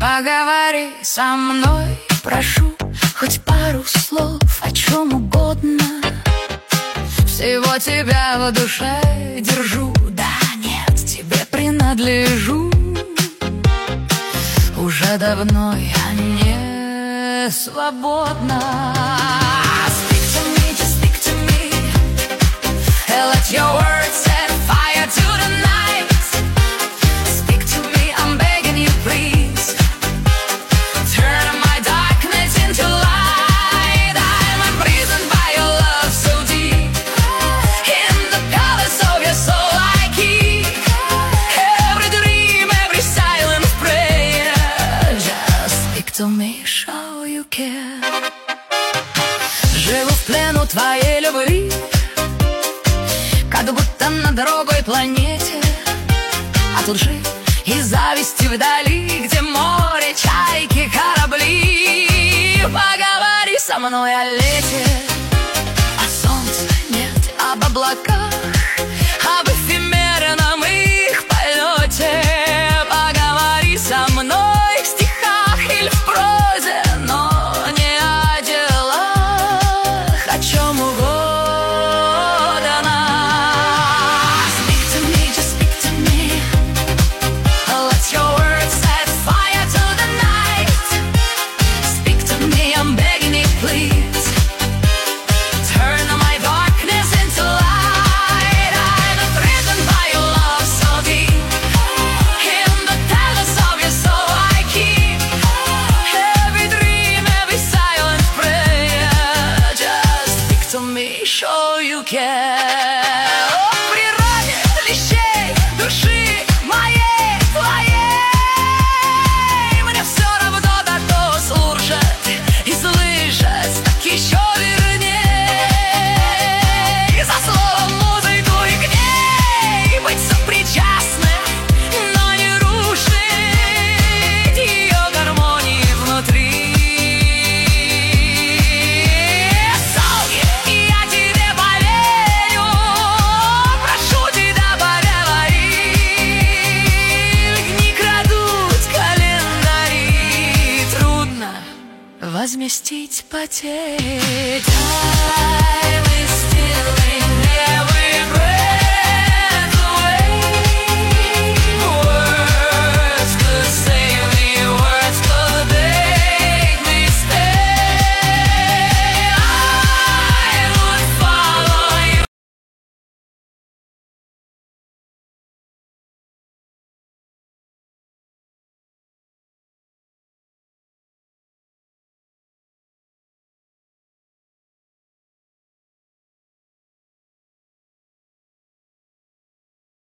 Поговори со мной, прошу, хоть пару слов, о чем угодно. Всего тебя в душе держу, да нет, тебе принадлежу. Уже давно я не свободна. Speak to me, just speak to me, and let your words set fire to the night. Speak to me, I'm begging you, please. Turn my darkness into light. I'm imprisoned by your love so deep. In the palace of your soul I keep every dream, every silent prayer. Just speak to me, show you care. Живу в плену твоей любви, как будто на другой планете. А тут же и зависти вдали, где море, чайки, корабли. Поговори со мной о лете, о солнце нет, об облаках, об эфемерном их полете. Поговори со мной в стихах или в прозе, но не о делах, о чем угодно. Speak to me, just speak to me, let your words set fire to the night. Speak to me, I'm begging you, please. Turn my darkness into light. I'm imprisoned by your love so deep. In the palace of your soul I keep every dream, every silent prayer. Just speak to me, show you care. О природе клещей души моей, твоей, мне все равно, да то слушать и слышать так еще верней. За словом музыку и к ней быть сопричастным, но не рушить ее гармонии внутри. Солнце, я тебе поверю, прошу тебя, поговори. Дни крадут календари, трудно возместить потери.